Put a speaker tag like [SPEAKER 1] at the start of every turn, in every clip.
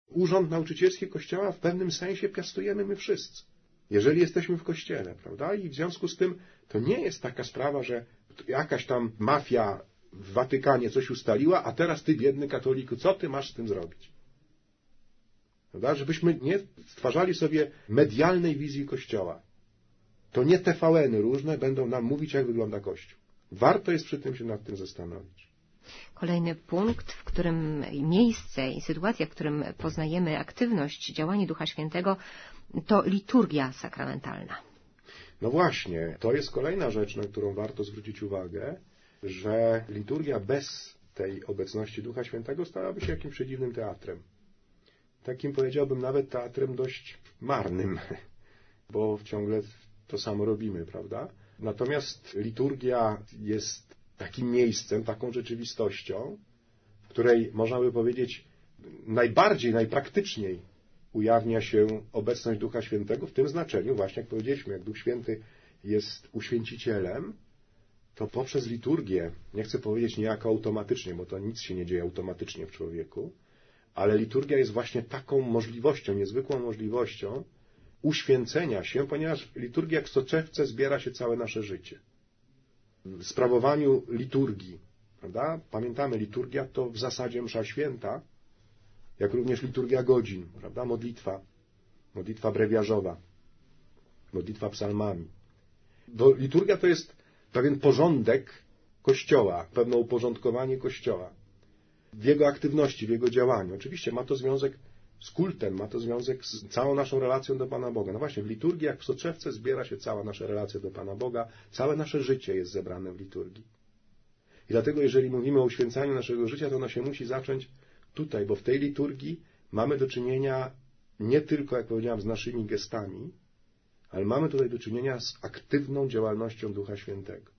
[SPEAKER 1] Urząd nauczycielski Kościoła w pewnym sensie piastujemy my wszyscy, jeżeli jesteśmy w Kościele, prawda? I w związku z tym to nie jest taka sprawa, że jakaś tam mafia w Watykanie coś ustaliła, a teraz ty, biedny katoliku, co ty masz z tym zrobić? Prawda? Żebyśmy nie stwarzali sobie medialnej wizji Kościoła. To nie TVN-y różne będą nam mówić, jak wygląda Kościół. Warto jest przy tym się nad tym zastanowić.
[SPEAKER 2] Kolejny punkt, w którym miejsce i sytuacja, w którym poznajemy aktywność, działanie Ducha Świętego, to liturgia sakramentalna.
[SPEAKER 1] No właśnie, to jest kolejna rzecz, na którą warto zwrócić uwagę, że liturgia bez tej obecności Ducha Świętego stałaby się jakimś przedziwnym teatrem. Takim, powiedziałbym, nawet teatrem dość marnym, bo ciągle to samo robimy, prawda? Natomiast liturgia jest takim miejscem, taką rzeczywistością, w której, można by powiedzieć, najbardziej, najpraktyczniej ujawnia się obecność Ducha Świętego w tym znaczeniu, właśnie jak powiedzieliśmy, jak Duch Święty jest uświęcicielem, to poprzez liturgię, nie chcę powiedzieć niejako automatycznie, bo to nic się nie dzieje automatycznie w człowieku, ale liturgia jest właśnie taką możliwością, niezwykłą możliwością uświęcenia się, ponieważ liturgia jak w soczewce zbiera się całe nasze życie. W sprawowaniu liturgii, prawda? Pamiętamy, liturgia to w zasadzie msza święta, jak również liturgia godzin, prawda? Modlitwa brewiarzowa, modlitwa psalmami. Bo liturgia to jest pewien porządek Kościoła, pewne uporządkowanie Kościoła w jego aktywności, w jego działaniu. Oczywiście ma to związek z kultem, ma to związek z całą naszą relacją do Pana Boga. No właśnie, w liturgii, jak w soczewce, zbiera się cała nasza relacja do Pana Boga, całe nasze życie jest zebrane w liturgii. I dlatego, jeżeli mówimy o uświęcaniu naszego życia, to ono się musi zacząć tutaj, bo w tej liturgii mamy do czynienia nie tylko, jak powiedziałem, z naszymi gestami, ale mamy tutaj do czynienia z aktywną działalnością Ducha Świętego.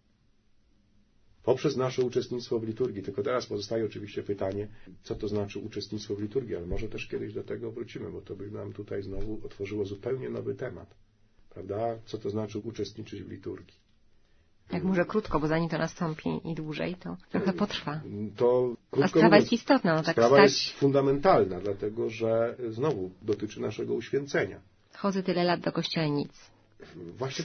[SPEAKER 1] Poprzez nasze uczestnictwo w liturgii. Tylko teraz pozostaje oczywiście pytanie, co to znaczy uczestnictwo w liturgii, ale może też kiedyś do tego wrócimy, bo to by nam tutaj znowu otworzyło zupełnie nowy temat. Prawda? Co to znaczy uczestniczyć w liturgii?
[SPEAKER 2] Jak może krótko, bo zanim to nastąpi i dłużej, to trochę potrwa.
[SPEAKER 1] To,
[SPEAKER 2] a sprawa jest istotna. No tak
[SPEAKER 1] sprawa jest fundamentalna, dlatego że znowu dotyczy naszego uświęcenia.
[SPEAKER 2] Chodzę tyle lat do kościoła i nic.
[SPEAKER 1] Właśnie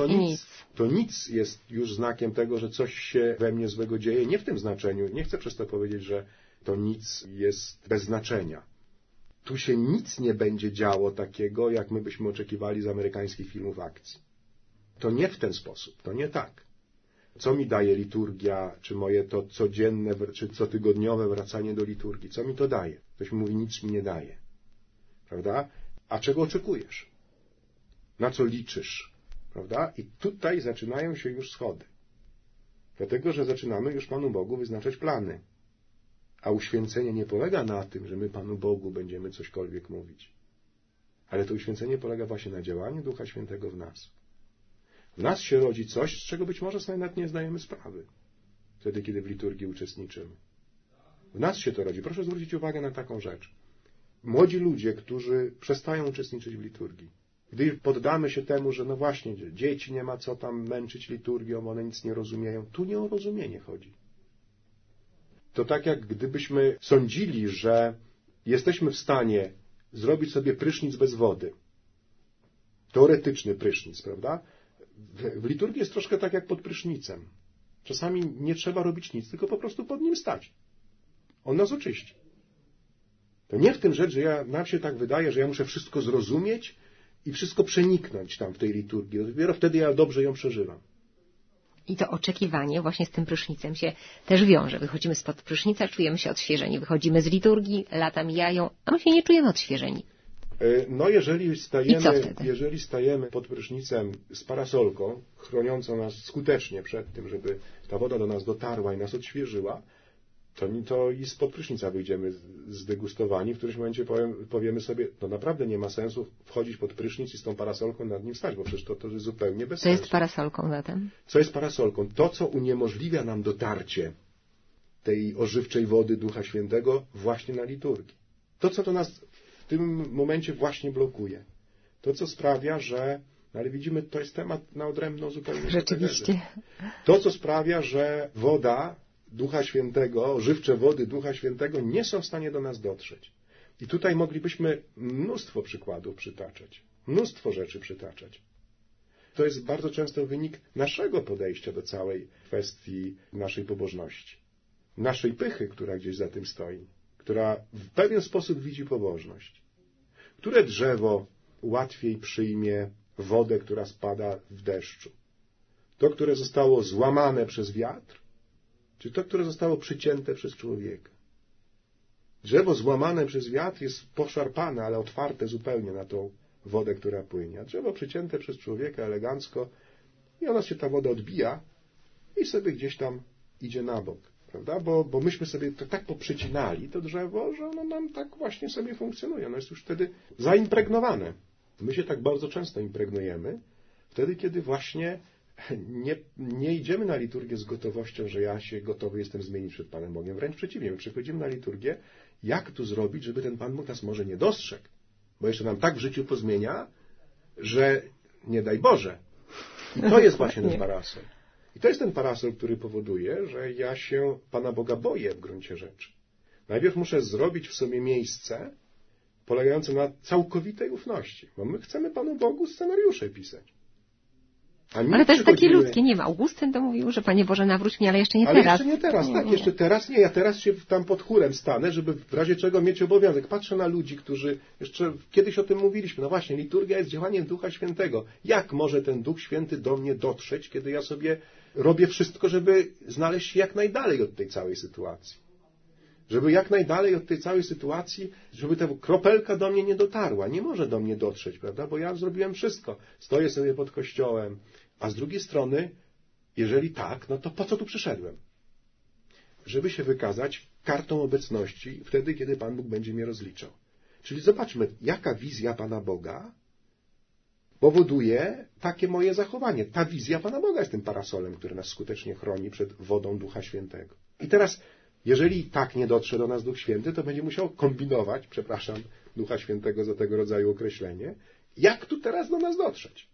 [SPEAKER 2] to
[SPEAKER 1] nic jest już znakiem tego, że coś się we mnie złego dzieje. Nie w tym znaczeniu. Nie chcę przez to powiedzieć, że to nic jest bez znaczenia. Tu się nic nie będzie działo takiego, jak my byśmy oczekiwali z amerykańskich filmów akcji. To nie w ten sposób. To nie tak. Co mi daje liturgia, czy moje to codzienne, czy cotygodniowe wracanie do liturgii? Co mi to daje? Ktoś mi mówi, nic mi nie daje. Prawda? A czego oczekujesz? Na co liczysz? Prawda? I tutaj zaczynają się już schody. Dlatego, że zaczynamy już Panu Bogu wyznaczać plany. A uświęcenie nie polega na tym, że my Panu Bogu będziemy cośkolwiek mówić. Ale to uświęcenie polega właśnie na działaniu Ducha Świętego w nas. W nas się rodzi coś, z czego być może sobie nawet nie zdajemy sprawy. Wtedy, kiedy w liturgii uczestniczymy. W nas się to rodzi. Proszę zwrócić uwagę na taką rzecz. Młodzi ludzie, którzy przestają uczestniczyć w liturgii, gdy poddamy się temu, że no właśnie, dzieci nie ma co tam męczyć liturgią, one nic nie rozumieją. Tu nie o rozumienie chodzi. To tak jak gdybyśmy sądzili, że jesteśmy w stanie zrobić sobie prysznic bez wody. Teoretyczny prysznic, prawda? W liturgii jest troszkę tak jak pod prysznicem. Czasami nie trzeba robić nic, tylko po prostu pod nim stać. On nas oczyści. To nie w tym rzecz, że nam się tak wydaje, że ja muszę wszystko zrozumieć i wszystko przeniknąć tam w tej liturgii. Dopiero wtedy ja dobrze ją przeżywam.
[SPEAKER 2] I to oczekiwanie właśnie z tym prysznicem się też wiąże. Wychodzimy spod prysznica, czujemy się odświeżeni. Wychodzimy z liturgii, lata mijają, a my się nie czujemy odświeżeni.
[SPEAKER 1] No jeżeli stajemy pod prysznicem z parasolką, chroniącą nas skutecznie przed tym, żeby ta woda do nas dotarła i nas odświeżyła, to i spod prysznica wyjdziemy zdegustowani. W którymś momencie powiemy sobie, to naprawdę nie ma sensu wchodzić pod prysznic i z tą parasolką nad nim stać, bo przecież to jest zupełnie bez sensu.
[SPEAKER 2] Co jest parasolką zatem?
[SPEAKER 1] Co jest parasolką? To, co uniemożliwia nam dotarcie tej ożywczej wody Ducha Świętego właśnie na liturgii. To, co to nas w tym momencie właśnie blokuje. To, co sprawia, że... Ale widzimy, to jest temat na odrębną zupełnie.
[SPEAKER 2] Rzeczywiście.
[SPEAKER 1] To, co sprawia, że woda Ducha Świętego, żywcze wody Ducha Świętego nie są w stanie do nas dotrzeć. I tutaj moglibyśmy mnóstwo przykładów przytaczać, mnóstwo rzeczy przytaczać. To jest bardzo często wynik naszego podejścia do całej kwestii naszej pobożności. Naszej pychy, która gdzieś za tym stoi, która w pewien sposób widzi pobożność. Które drzewo łatwiej przyjmie wodę, która spada w deszczu? To, które zostało złamane przez wiatr, czy to, które zostało przycięte przez człowieka? Drzewo złamane przez wiatr jest poszarpane, ale otwarte zupełnie na tą wodę, która płynie. A drzewo przycięte przez człowieka elegancko i ona się ta woda odbija i sobie gdzieś tam idzie na bok. Prawda? Bo myśmy sobie to tak poprzycinali to drzewo, że ono nam tak właśnie sobie funkcjonuje. Ono jest już wtedy zaimpregnowane. My się tak bardzo często impregnujemy, wtedy, kiedy właśnie nie idziemy na liturgię z gotowością, że ja się gotowy jestem zmienić przed Panem Bogiem. Wręcz przeciwnie, my przychodzimy na liturgię, jak tu zrobić, żeby ten Pan Bóg nas może nie dostrzegł, bo jeszcze nam tak w życiu pozmienia, że nie daj Boże. I to jest właśnie ten parasol. I to jest ten parasol, który powoduje, że ja się Pana Boga boję w gruncie rzeczy. Najpierw muszę zrobić w sobie miejsce polegające na całkowitej ufności, bo my chcemy Panu Bogu scenariusze pisać.
[SPEAKER 2] Ale to jest takie ludzkie, nie ma. Augustyn to mówił, że Panie Boże, nawróć mnie, ale jeszcze nie teraz.
[SPEAKER 1] Ale jeszcze nie teraz, tak, jeszcze teraz nie. Ja teraz się tam pod chórem stanę, żeby w razie czego mieć obowiązek. Patrzę na ludzi, którzy, jeszcze kiedyś o tym mówiliśmy, no właśnie, liturgia jest działaniem Ducha Świętego. Jak może ten Duch Święty do mnie dotrzeć, kiedy ja sobie robię wszystko, żeby znaleźć się jak najdalej od tej całej sytuacji? Żeby jak najdalej od tej całej sytuacji, żeby ta kropelka do mnie nie dotarła. Nie może do mnie dotrzeć, prawda? Bo ja zrobiłem wszystko. Stoję sobie pod kościołem. A z drugiej strony, jeżeli tak, no to po co tu przyszedłem? Żeby się wykazać kartą obecności wtedy, kiedy Pan Bóg będzie mnie rozliczał. Czyli zobaczmy, jaka wizja Pana Boga powoduje takie moje zachowanie. Ta wizja Pana Boga jest tym parasolem, który nas skutecznie chroni przed wodą Ducha Świętego. I teraz, jeżeli tak nie dotrze do nas Duch Święty, to będzie musiał kombinować, przepraszam Ducha Świętego za tego rodzaju określenie, jak tu teraz do nas dotrzeć.